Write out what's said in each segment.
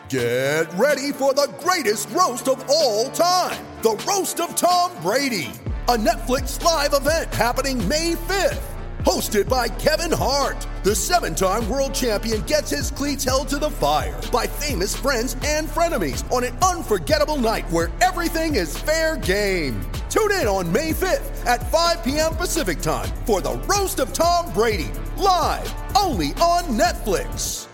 Get ready for the greatest roast of all time, the Roast of Tom Brady, a Netflix live event happening May 5th. Hosted by Kevin Hart, the 7-time world champion gets his cleats held to the fire by famous friends and frenemies on an unforgettable night where everything is fair game. Tune in on May 5th at 5 p.m. Pacific time for the Roast of Tom Brady, live only on Netflix.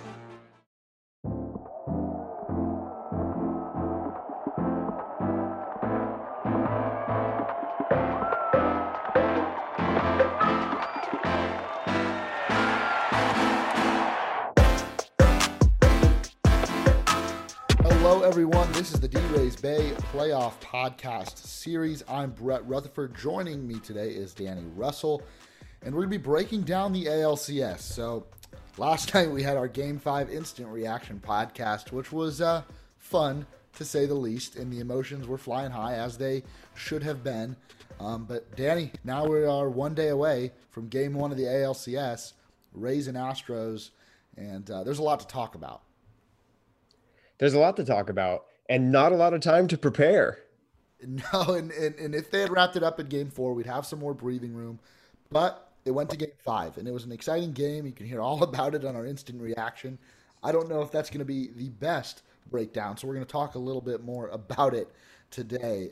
Hello, everyone. This is the D-Rays Bay Playoff Podcast Series. I'm Brett Rutherford. Joining me today is Danny Russell, and we're going to be breaking down the ALCS. So, last night we had our Game 5 Instant Reaction podcast, which was fun, to say the least, and the emotions were flying high, as they should have been. But, Danny, now we are one day away from Game 1 of the ALCS, Rays and Astros, and there's a lot to talk about. There's a lot to talk about and not a lot of time to prepare. No, and if they had wrapped it up in Game 4, we'd have some more breathing room. But it went to Game 5, and it was an exciting game. You can hear all about it on our instant reaction. I don't know if that's going to be the best breakdown, so we're going to talk a little bit more about it today.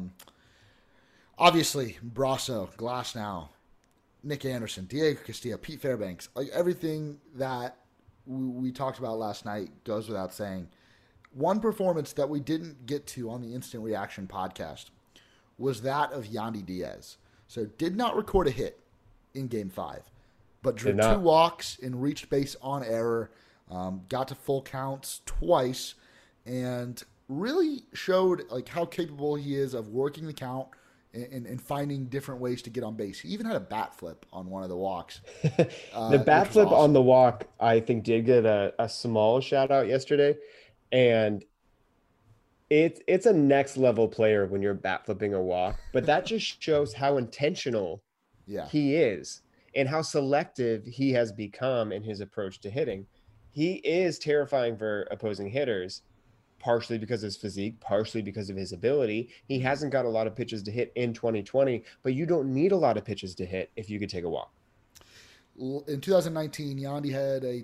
Obviously, Brasso, Glasnow, Nick Anderson, Diego Castillo, Pete Fairbanks, like everything that we talked about last night goes without saying. One performance that we didn't get to on the Instant Reaction podcast was that of Yandy Diaz. So did not record a hit in Game 5, but drew 2 walks and reached base on error, got to full counts twice, and really showed like how capable he is of working the count and finding different ways to get on base. He even had a bat flip on one of the walks. The bat flip awesome. On the walk, I think, did get a small shout out yesterday. And it's a next level player when you're bat flipping a walk, but that just shows how intentional he is and how selective he has become in his approach to hitting. He is terrifying for opposing hitters, partially because of his physique, partially because of his ability. He hasn't got a lot of pitches to hit in 2020, but you don't need a lot of pitches to hit if you could take a walk. In 2019, Yandy had a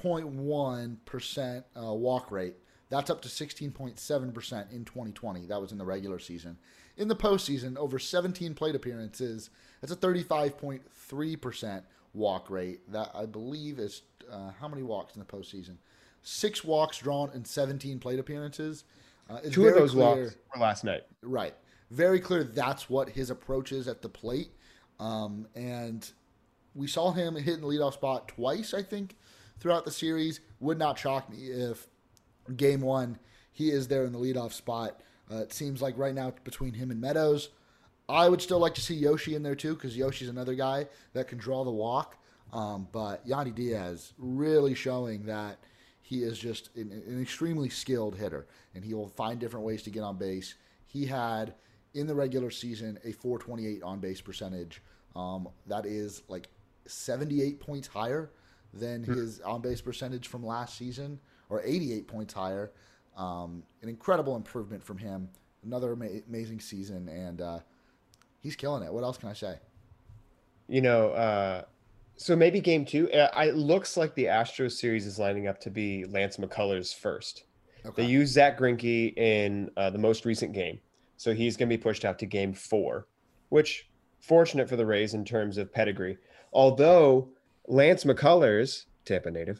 10.1% walk rate. That's up to 16.7% in 2020. That was in the regular season. In the postseason, over 17 plate appearances, that's a 35.3% walk rate. That, I believe, is how many walks in the postseason? 6 walks drawn in 17 plate appearances. 2 of those walks were last night. Right. Very clear that's what his approach is at the plate. And we saw him hit in the leadoff spot twice, I think, throughout the series. Would not shock me if Game 1 he is there in the leadoff spot. It seems like right now between him and Meadows. I would still like to see Yoshi in there too, because Yoshi's another guy that can draw the walk. But Yandy Diaz really showing that he is just an extremely skilled hitter, and he will find different ways to get on base. He had, in the regular season, a .428 on-base percentage. That is like 78 points higher than his on-base percentage from last season, or 88 points higher. An incredible improvement from him. Another amazing season, and he's killing it. What else can I say? So maybe Game 2. It looks like the Astros series is lining up to be Lance McCullers first. Okay. They used Zach Greinke in the most recent game, so he's going to be pushed out to Game 4, which fortunate for the Rays in terms of pedigree. Although Lance McCullers, Tampa native,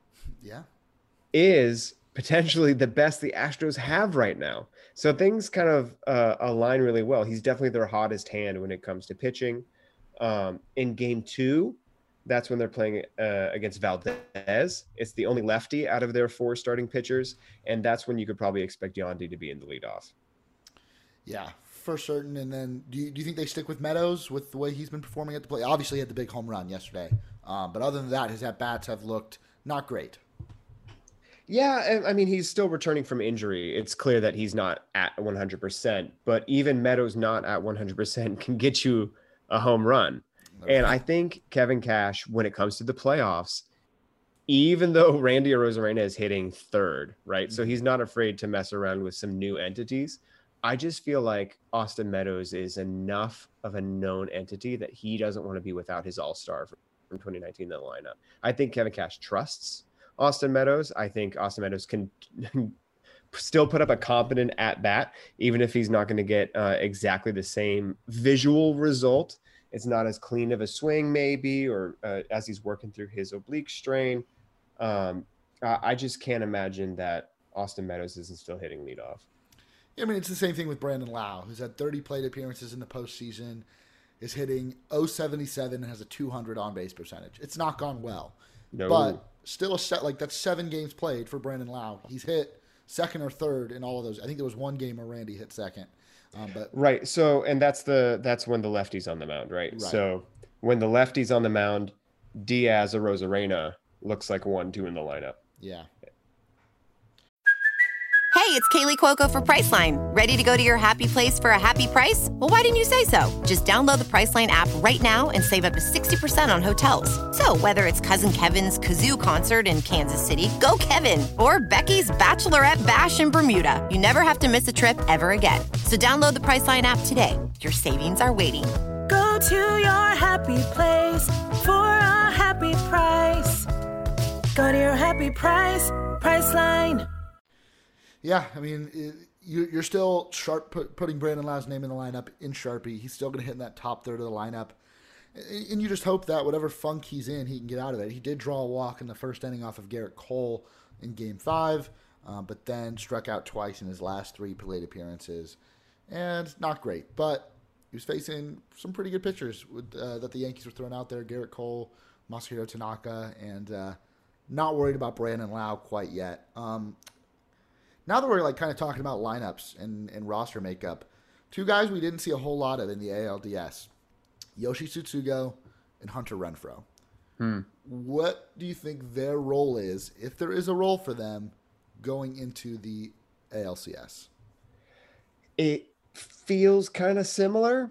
is potentially the best the Astros have right now. So things kind of align really well. He's definitely their hottest hand when it comes to pitching. In Game 2, that's when they're playing against Valdez. It's the only lefty out of their 4 starting pitchers, and that's when you could probably expect Yandy to be in the leadoff. Yeah, for certain. And then do you think they stick with Meadows with the way he's been performing at the plate? Obviously, he had the big home run yesterday. But other than that, his at-bats have looked not great. Yeah, I mean, he's still returning from injury. It's clear that he's not at 100%, but even Meadows not at 100% can get you a home run. And I think Kevin Cash, when it comes to the playoffs, even though Randy Arozarena is hitting third, right? So he's not afraid to mess around with some new entities. I just feel like Austin Meadows is enough of a known entity that he doesn't want to be without his all-star from 2019 in the lineup. I think Kevin Cash trusts Austin Meadows. I think Austin Meadows can still put up a competent at-bat, even if he's not going to get exactly the same visual result. It's not as clean of a swing maybe, or as he's working through his oblique strain. I just can't imagine that Austin Meadows isn't still hitting leadoff. I mean, it's the same thing with Brandon Lau, who's had 30 plate appearances in the postseason, is hitting .077 and has a 200 on-base percentage. It's not gone well. No. But still, that's 7 games played for Brandon Lau. He's hit second or third in all of those. I think there was one game where Randy hit second. Right. So, and that's when the lefty's on the mound, right? So when the lefty's on the mound, Diaz or Arozarena looks like 1-2 in the lineup. Yeah. Hey, it's Kaylee Cuoco for Priceline. Ready to go to your happy place for a happy price? Well, why didn't you say so? Just download the Priceline app right now and save up to 60% on hotels. So whether it's Cousin Kevin's Kazoo Concert in Kansas City, go Kevin, or Becky's Bachelorette Bash in Bermuda, you never have to miss a trip ever again. So download the Priceline app today. Your savings are waiting. Go to your happy place for a happy price. Go to your happy price, Priceline. Yeah, I mean, you're still putting Brandon Lau's name in the lineup in Sharpie. He's still going to hit in that top third of the lineup. And you just hope that whatever funk he's in, he can get out of it. He did draw a walk in the first inning off of Garrett Cole in Game 5, but then struck out twice in his last 3 plate appearances. And not great, but he was facing some pretty good pitchers that the Yankees were throwing out there. Garrett Cole, Masahiro Tanaka, and not worried about Brandon Lau quite yet. Now that we're kind of talking about lineups and roster makeup, 2 guys we didn't see a whole lot of in the ALDS, Yoshi Tsutsugo and Hunter Renfroe. What do you think their role is, if there is a role for them, going into the ALCS? It feels kind of similar.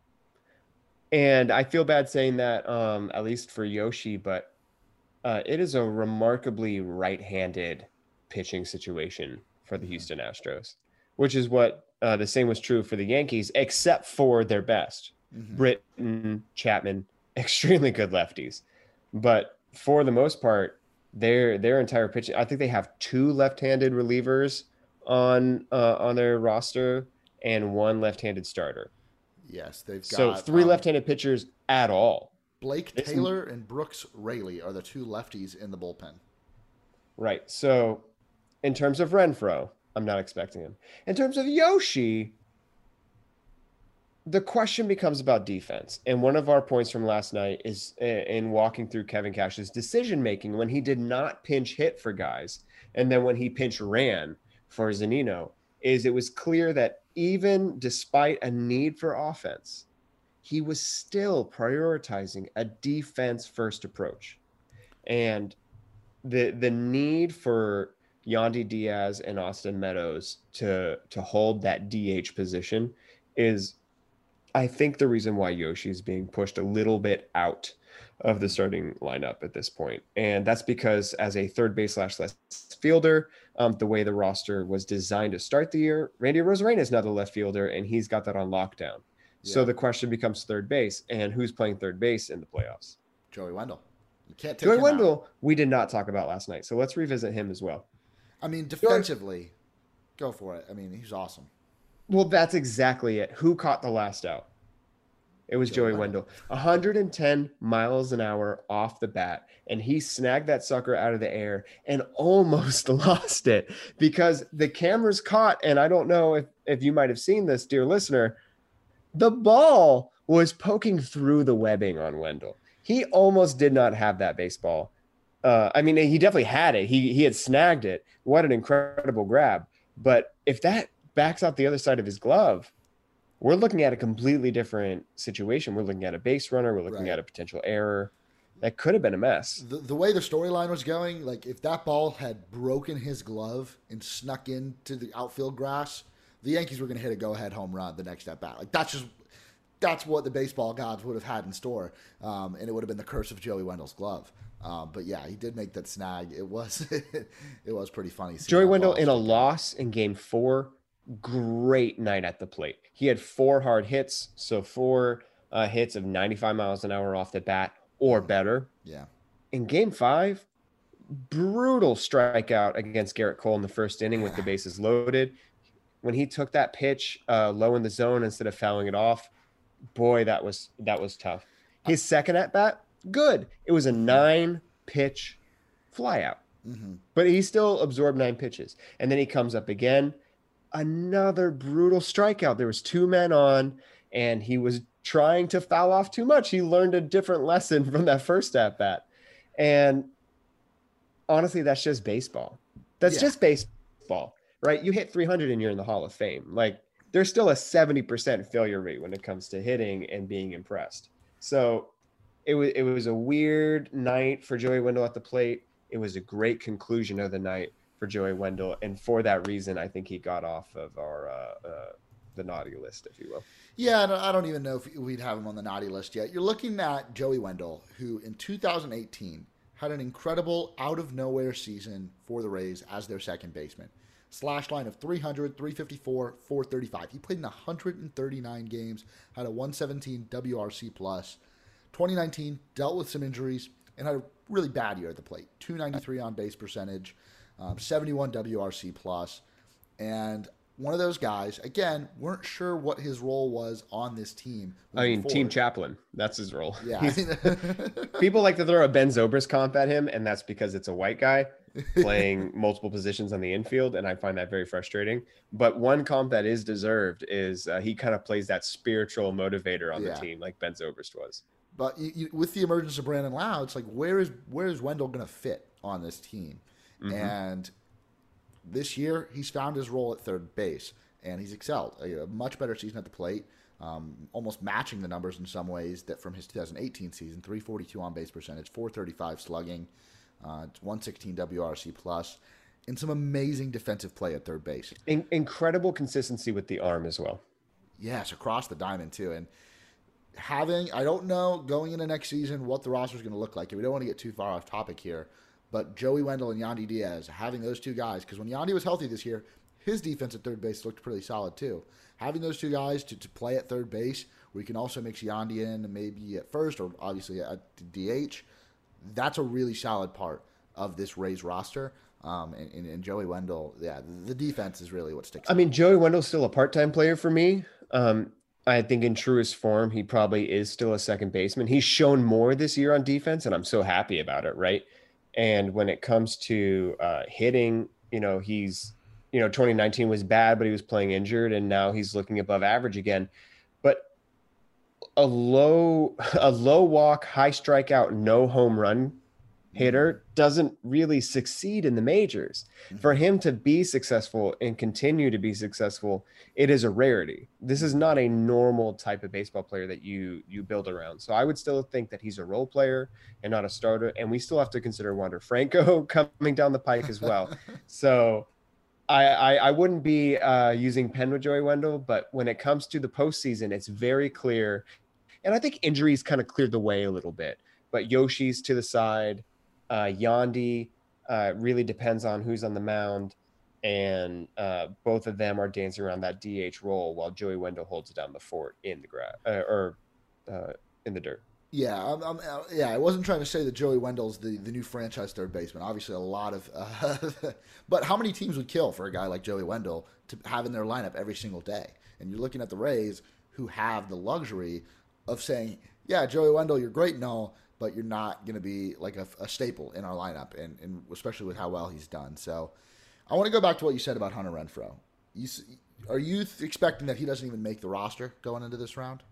And I feel bad saying that, at least for Yoshi, but it is a remarkably right-handed pitching situation for the Houston Astros, which is what the same was true for the Yankees, except for their best. Britton, Chapman, extremely good lefties. But for the most part, their entire pitching, I think they have 2 left-handed relievers on their roster and 1 left-handed starter. Yes, they've got... So 3 left-handed pitchers at all. Blake Taylor and Brooks Raley are the 2 lefties in the bullpen. Right. So in terms of Renfroe, I'm not expecting him. In terms of Yoshi, the question becomes about defense. And one of our points from last night is in walking through Kevin Cash's decision-making when he did not pinch hit for guys, and then when he pinch ran for Zunino, is it was clear that even despite a need for offense, he was still prioritizing a defense-first approach. And the need for Yandy Diaz and Austin Meadows to hold that DH position is, I think, the reason why Yoshi is being pushed a little bit out of the starting lineup at this point. And that's because as a third base / left fielder, the way the roster was designed to start the year, Randy Arozarena is now the left fielder, and he's got that on lockdown. Yeah. So the question becomes third base, and who's playing third base in the playoffs? Joey Wendell. You can't take Joey him Wendell, out. We did not talk about last night, so let's revisit him as well. I mean, defensively, go for it. I mean, he's awesome. Well, that's exactly it. Who caught the last out? It was Joey Wendell. 110 miles an hour off the bat, and he snagged that sucker out of the air and almost lost it because the cameras caught, and I don't know if you might have seen this, dear listener, the ball was poking through the webbing on Wendell. He almost did not have that baseball. I mean, he definitely had it. He had snagged it. What an incredible grab. But if that backs out the other side of his glove, we're looking at a completely different situation. We're looking at a base runner. We're looking at a potential error. That could have been a mess. The way the storyline was going, like if that ball had broken his glove and snuck into the outfield grass, the Yankees were going to hit a go-ahead home run the next at bat. Like that's that's what the baseball gods would have had in store, and it would have been the curse of Joey Wendell's glove. But yeah, he did make that snag. It was it was pretty funny. Joey Wendell in a loss in Game 4, great night at the plate. He had 4 hard hits, so 4 hits of 95 miles an hour off the bat or better. Yeah. In Game 5, brutal strikeout against Garrett Cole in the first inning with the bases loaded. When he took that pitch low in the zone instead of fouling it off, boy, that was tough. His second at bat, good. It was a 9-pitch flyout, but he still absorbed 9 pitches. And then he comes up again, another brutal strikeout. There was 2 men on, and he was trying to foul off too much. He learned a different lesson from that first at bat. And honestly, that's just baseball. That's just baseball, right? You hit 300 and you're in the Hall of Fame. Like, there's still a 70% failure rate when it comes to hitting and being impressed. So it was a weird night for Joey Wendell at the plate. It was a great conclusion of the night for Joey Wendell. And for that reason, I think he got off of our the naughty list, if you will. Yeah, I don't even know if we'd have him on the naughty list yet. You're looking at Joey Wendell, who in 2018 had an incredible out-of-nowhere season for the Rays as their second baseman. Slash line of 300, 354, 435. He played in 139 games, had a 117 WRC+. 2019, dealt with some injuries, and had a really bad year at the plate. 293 on-base percentage, 71 WRC+. And one of those guys, again, weren't sure what his role was on this team. I mean, team chaplain. That's his role. Yeah. People like to throw a Ben Zobrist comp at him, and that's because it's a white guy playing multiple positions on the infield, and I find that very frustrating. But one comp that is deserved is he kind of plays that spiritual motivator on the team like Ben Zobrist was. But with the emergence of Brandon Lau, it's like, where is Wendell going to fit on this team? And this year, he's found his role at third base, and he's excelled. A much better season at the plate, almost matching the numbers in some ways that from his 2018 season, 342 on-base percentage, 435 slugging, 116 WRC+, and some amazing defensive play at third base. Incredible consistency with the arm as well. Yes, across the diamond, too. And I don't know, going into next season, what the roster is going to look like. We don't want to get too far off topic here. But Joey Wendell and Yandy Diaz, having those two guys, because when Yandy was healthy this year, his defense at third base looked pretty solid too. Having those two guys to play at third base, where you can also mix Yandy in maybe at first or obviously at DH, that's a really solid part of this Rays roster. And Joey Wendell, the defense is really what sticks out. I mean, Joey Wendell's still a part-time player for me. I think in truest form, he probably is still a second baseman. He's shown more this year on defense, and I'm so happy about it, right? And when it comes to hitting, he's, 2019 was bad, but he was playing injured, and now he's looking above average again. But a low walk, high strikeout, no home run hitter doesn't really succeed in the majors. For him to be successful and continue to be successful, it is a rarity. This is not a normal type of baseball player that you build around. So I would still think that he's a role player and not a starter. And we still have to consider Wander Franco coming down the pike as well. So I wouldn't be using pen with Joey Wendell, but when it comes to the postseason, it's very clear. And I think injuries kind of cleared the way a little bit, but Yoshi's to the side. Yandy really depends on who's on the mound, and both of them are dancing around that DH role while Joey Wendell holds it down the fort in the grass or in the dirt. Yeah, I wasn't trying to say that Joey Wendell's the new franchise third baseman. Obviously, a lot of, but how many teams would kill for a guy like Joey Wendell to have in their lineup every single day? And you're looking at the Rays, who have the luxury of saying, "Yeah, Joey Wendell, you're great and all, but you're not going to be like a staple in our lineup," and especially with how well he's done. So I want to go back to what you said about Hunter Renfroe. Are you expecting that he doesn't even make the roster going into this round?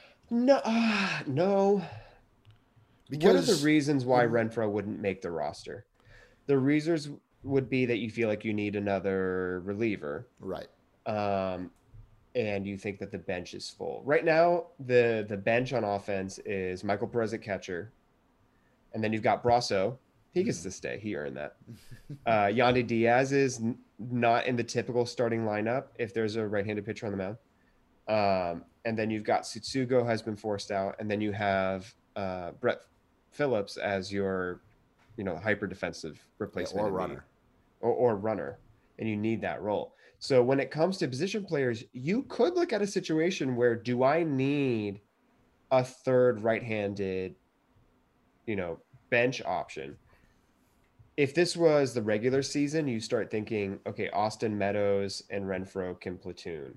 No. Because what are the reasons why Renfroe wouldn't make the roster? The reasons would be that you feel like you need another reliever. Right. And you think that the bench is full. Right now, the bench on offense is Michael Perez at catcher. And then you've got Brasso. He gets to stay. He earned that. Yandy Diaz is not in the typical starting lineup if there's a right-handed pitcher on the mound. And then you've got Tsutsugo has been forced out, and then you have Brett Phillips as your, hyper defensive replacement or runner, or runner, and you need that role. So when it comes to position players, you could look at a situation where, do I need a third right-handed, bench option? If this was the regular season, you start thinking, okay, Austin Meadows and Renfroe can platoon.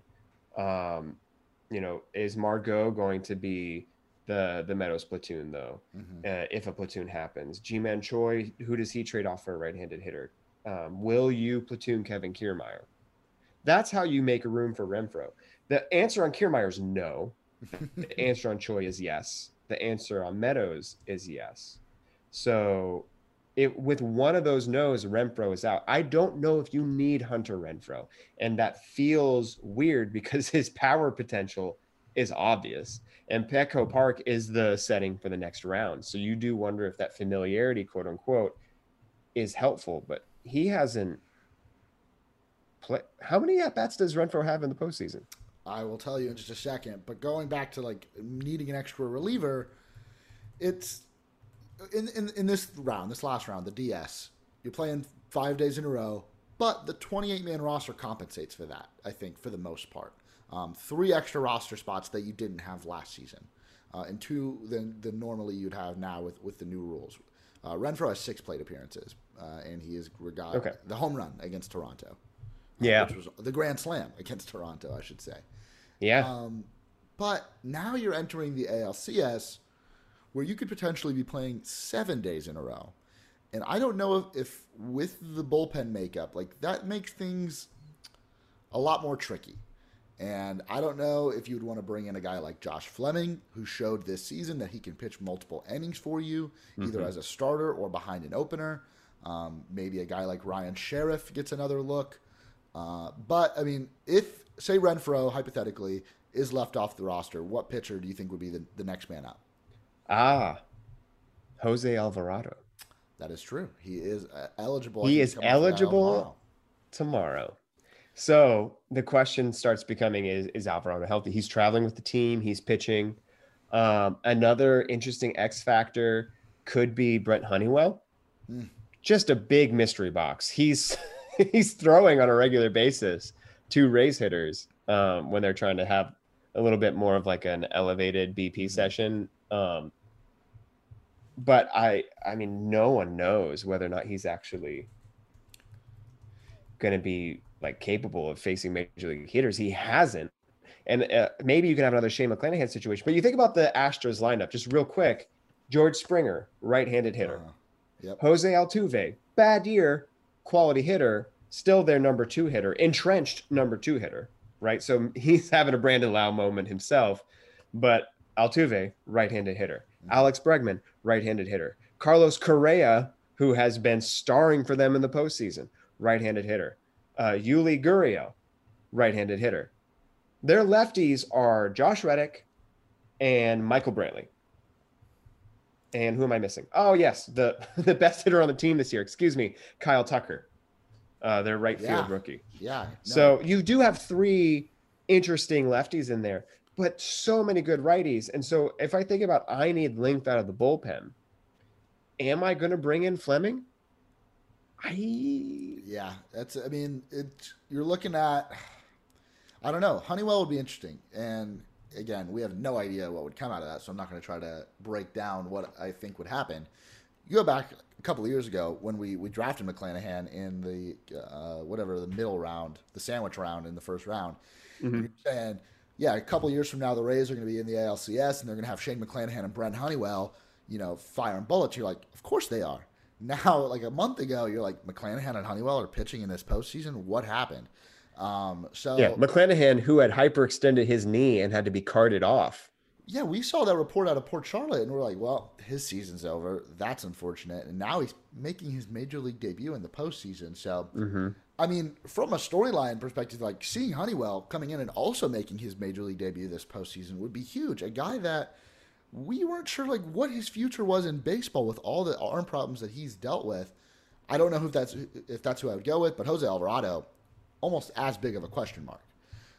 Is Margot going to be the Meadows platoon though? If a platoon happens, G-Man Choi, who does he trade off for a right-handed hitter? Will you platoon Kevin Kiermaier? That's how you make a room for Renfroe. The answer on Kiermaier is no. The answer on Choi is yes. The answer on Meadows is yes. So with one of those no's, Renfroe is out. I don't know if you need Hunter Renfroe. And that feels weird because his power potential is obvious. And Petco Park is the setting for the next round. So you do wonder if that familiarity, quote unquote, is helpful. But he hasn't played. How many at-bats does Renfroe have in the postseason? I will tell you in just a second. But going back to like needing an extra reliever, it's in this last round, the DS, you're playing 5 days in a row, but the 28-man roster compensates for that, I think, for the most part. 3 extra roster spots that you didn't have last season, and 2 than normally you'd have now with the new rules. Renfroe has 6 plate appearances, and he has got the home run against Toronto. Which was the grand slam against Toronto, I should say. Yeah. But now you're entering the ALCS, where you could potentially be playing 7 days in a row. And I don't know if with the bullpen makeup, like that makes things a lot more tricky. And I don't know if you'd want to bring in a guy like Josh Fleming, who showed this season that he can pitch multiple innings for you, either as a starter or behind an opener. Maybe a guy like Ryan Sheriff gets another look. But, I mean, if, say, Renfroe, hypothetically, is left off the roster, what pitcher do you think would be the next man up? Jose Alvarado. That is true. He is eligible. He is eligible tomorrow. So the question starts becoming, is Alvarado healthy? He's traveling with the team. He's pitching. Another interesting X factor could be Brent Honeywell. Just a big mystery box. He's throwing on a regular basis to Rays hitters when they're trying to have a little bit more of like an elevated BP session. But I mean, no one knows whether or not he's actually going to be like capable of facing major league hitters. He hasn't. And maybe you can have another Shane McClanahan situation. But you think about the Astros lineup, just real quick. George Springer, right-handed hitter. Jose Altuve, bad year, quality hitter, still their number 2 hitter, entrenched number 2 hitter, right? So he's having a Brandon Lau moment himself. But Altuve, right-handed hitter. Alex Bregman, right-handed hitter. Carlos Correa, who has been starring for them in the postseason, right-handed hitter. Yuli Gurriel, right-handed hitter. Their lefties are Josh Reddick and Michael Brantley. And who am I missing? Oh, yes, the best hitter on the team this year. Excuse me, Kyle Tucker, their right field rookie. So you do have 3 interesting lefties in there, but so many good righties. And so if I think about I need length out of the bullpen, am I going to bring in Fleming? You're looking at, I don't know. Honeywell would be interesting. And again, we have no idea what would come out of that, so I'm not going to try to break down what I think would happen. You go back a couple of years ago when we drafted McClanahan in the the middle round, the sandwich round in the first round. You're saying, a couple of years from now, the Rays are going to be in the ALCS and they're going to have Shane McClanahan and Brent Honeywell, firing bullets. You're like, of course they are. Now, like a month ago, you're like, McClanahan and Honeywell are pitching in this postseason. What happened? McClanahan, who had hyperextended his knee and had to be carted off. Yeah, we saw that report out of Port Charlotte, and we're like, well, his season's over. That's unfortunate. And now he's making his major league debut in the postseason. So, I mean, from a storyline perspective, like seeing Honeywell coming in and also making his major league debut this postseason would be huge. A guy that we weren't sure like what his future was in baseball with all the arm problems that he's dealt with. I don't know if that's who I would go with, but Jose Alvarado, almost as big of a question mark.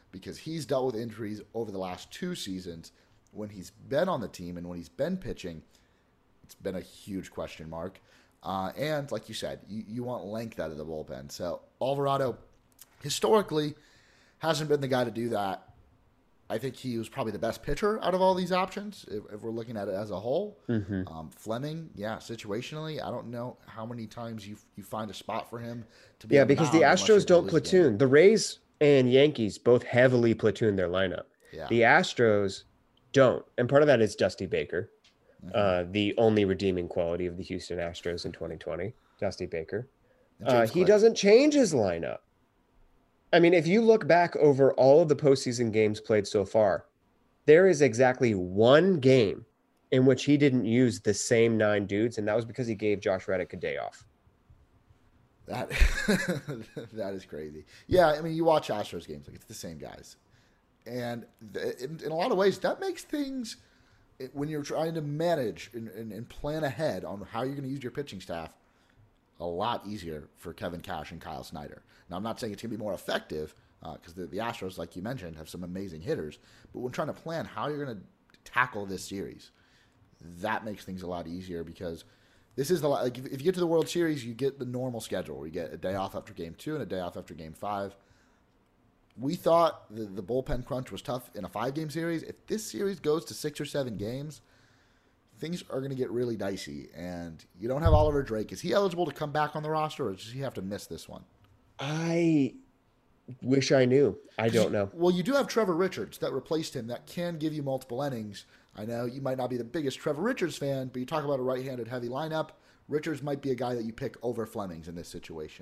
because he's dealt with injuries over the last 2 seasons when he's been on the team and when he's been pitching. It's been a huge question mark. And like you said, you want length out of the bullpen. So Alvarado historically hasn't been the guy to do that. I think he was probably the best pitcher out of all these options, if we're looking at it as a whole. Fleming, situationally, I don't know how many times you find a spot for him to be. Yeah, because the Astros don't platoon. The Rays and Yankees both heavily platoon their lineup. Yeah. The Astros don't. And part of that is Dusty Baker, the only redeeming quality of the Houston Astros in 2020, Dusty Baker. He doesn't change his lineup. I mean, if you look back over all of the postseason games played so far, there is exactly one game in which he didn't use the same 9 dudes, and that was because he gave Josh Reddick a day off. That is crazy. Yeah, I mean, you watch Astros games, like it's the same guys. And in a lot of ways, that makes things, when you're trying to manage and plan ahead on how you're going to use your pitching staff, a lot easier for Kevin Cash and Kyle Snyder. Now, I'm not saying it's going to be more effective because the Astros, like you mentioned, have some amazing hitters. But when trying to plan how you're going to tackle this series, that makes things a lot easier because this is if you get to the World Series, you get the normal schedule where you get a day off after Game 2 and a day off after Game 5. We thought the bullpen crunch was tough in a 5-game series. If this series goes to 6 or 7 games, things are going to get really dicey. And you don't have Oliver Drake. Is he eligible to come back on the roster, or does he have to miss this one? I wish I knew. I don't know. Well, you do have Trevor Richards that replaced him that can give you multiple innings. I know you might not be the biggest Trevor Richards fan, but you talk about a right-handed heavy lineup. Richards might be a guy that you pick over Flemings in this situation.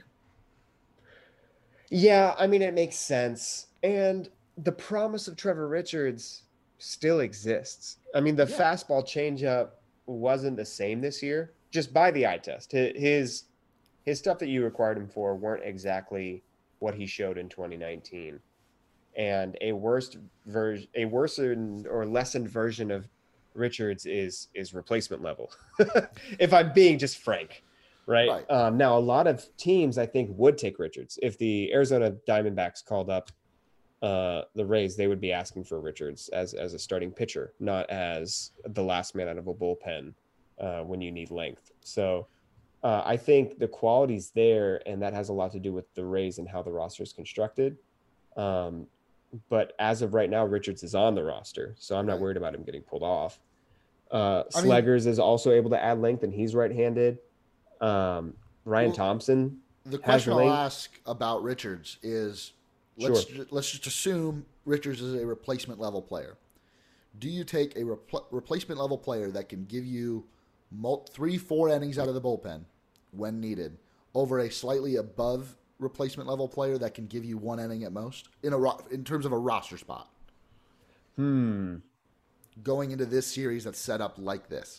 Yeah, I mean, it makes sense. And the promise of Trevor Richards still exists. I mean, the fastball changeup wasn't the same this year, just by the eye test. His stuff that you required him for weren't exactly what he showed in 2019. And a worsened or lessened version of Richards is replacement level, if I'm being just frank. Right. Now, a lot of teams, I think, would take Richards. If the Arizona Diamondbacks called up the Rays, they would be asking for Richards as a starting pitcher, not as the last man out of a bullpen when you need length. So I think the quality's there, and that has a lot to do with the Rays and how the roster is constructed. But as of right now, Richards is on the roster, so I'm not worried about him getting pulled off. Sleggers is also able to add length, and he's right-handed. Ryan Thompson. The question I'll ask about Richards is, let's just assume Richards is a replacement level player. Do you take a replacement level player that can give you 3-4 innings out of the bullpen when needed over a slightly above replacement level player that can give you 1 inning at most in terms of a roster spot? Going into this series that's set up like this.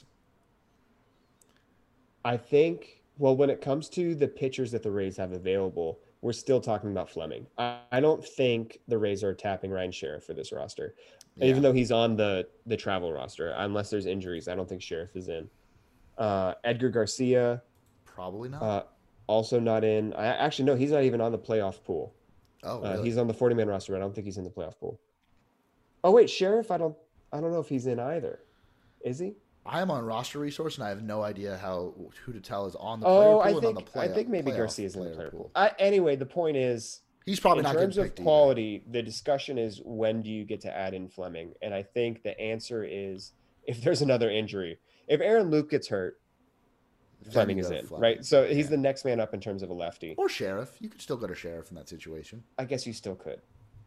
I think, when it comes to the pitchers that the Rays have available, we're still talking about Fleming. I don't think the Rays are tapping Ryan Sheriff for this roster, even though he's on the travel roster. Unless there's injuries, I don't think Sheriff is in. Edgar Garcia. Probably not. Also not in. No, he's not even on the playoff pool. Oh, really? He's on the 40-man roster. I don't think he's in the playoff pool. Oh, wait, Sheriff, I don't know if he's in either. Is he? I am on roster resource, and I have no idea who to tell is on the player pool and on the playoff. I think maybe Garcia's in the player pool. Anyway, the point is, he's probably not in terms of quality. The discussion is, when do you get to add in Fleming? And I think the answer is, if there's another injury. If Aaron Luke gets hurt, Fleming is in, right? So he's the next man up in terms of a lefty. Or Sheriff. You could still go to Sheriff in that situation. I guess you still could.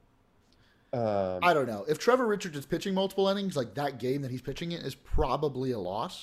I don't know. If Trevor Richards is pitching multiple innings, like that game that he's pitching in is probably a loss.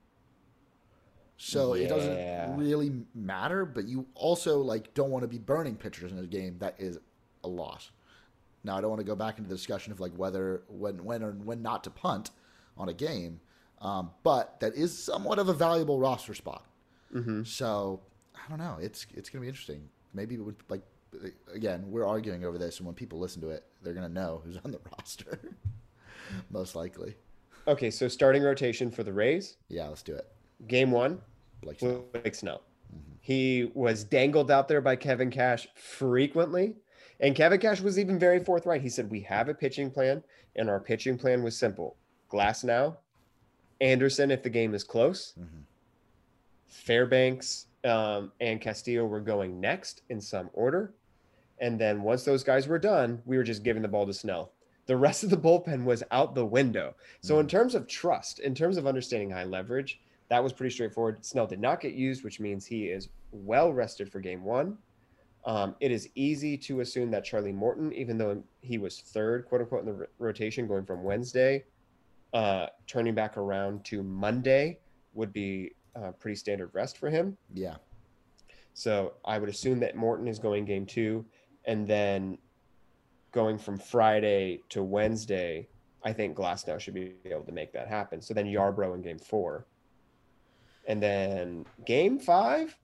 So it doesn't really matter, but you also don't want to be burning pitchers in a game that is a loss. Now, I don't want to go back into the discussion of when not to punt on a game, but that is somewhat of a valuable roster spot. Mm-hmm. So I don't know. It's going to be interesting. Maybe it would again, we're arguing over this, and when people listen to it, they're going to know who's on the roster, most likely. Okay, so starting rotation for the Rays. Yeah, let's do it. Game 1, Blake Snell. Mm-hmm. He was dangled out there by Kevin Cash frequently. And Kevin Cash was even very forthright. He said, we have a pitching plan, and our pitching plan was simple. Glasnow, Anderson if the game is close, Fairbanks and Castillo were going next in some order. And then once those guys were done, we were just giving the ball to Snell. The rest of the bullpen was out the window. So in terms of trust, in terms of understanding high leverage, that was pretty straightforward. Snell did not get used, which means he is well rested for game one. It is easy to assume that Charlie Morton, even though he was third, quote unquote, in the rotation going from Wednesday, turning back around to Monday would be pretty standard rest for him. Yeah. So I would assume that Morton is going game two, and then going from Friday to Wednesday, I think Glasnow should be able to make that happen. So then Yarbrough in game four. And then game five,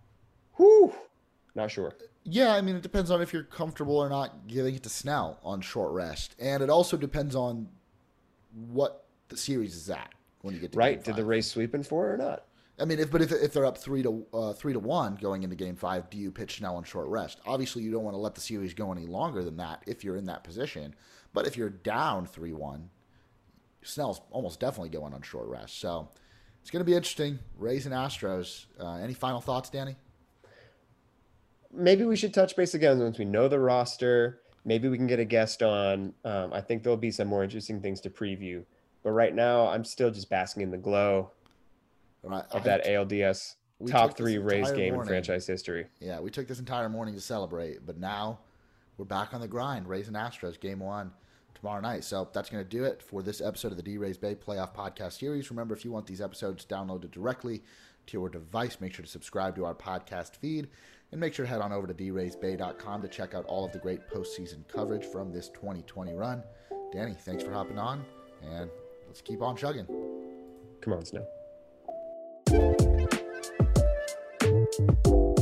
not sure. Yeah, I mean, it depends on if you're comfortable or not giving it to Snell on short rest. And it also depends on what the series is at when you get to right. game Did five. the Rays sweep in four or not? I mean, if they're up 3-1 going into game five, do you pitch Snell on short rest? Obviously, you don't want to let the series go any longer than that if you're in that position. But if you're down 3-1, Snell's almost definitely going on short rest. So it's going to be interesting. Rays and Astros. Any final thoughts, Danny? Maybe we should touch base again once we know the roster. Maybe we can get a guest on. I think there'll be some more interesting things to preview. But right now, I'm still just basking in the glow of that ALDS top 3 Rays game in franchise history. Yeah, we took this entire morning to celebrate, but now we're back on the grind. Rays and Astros, game 1 tomorrow night. So that's going to do it for this episode of the D-Rays Bay Playoff Podcast Series. Remember, if you want these episodes downloaded directly to your device, make sure to subscribe to our podcast feed, and make sure to head on over to draysbay.com to check out all of the great postseason coverage from this 2020 run. Danny, thanks for hopping on, and let's keep on chugging. Come on, Snow.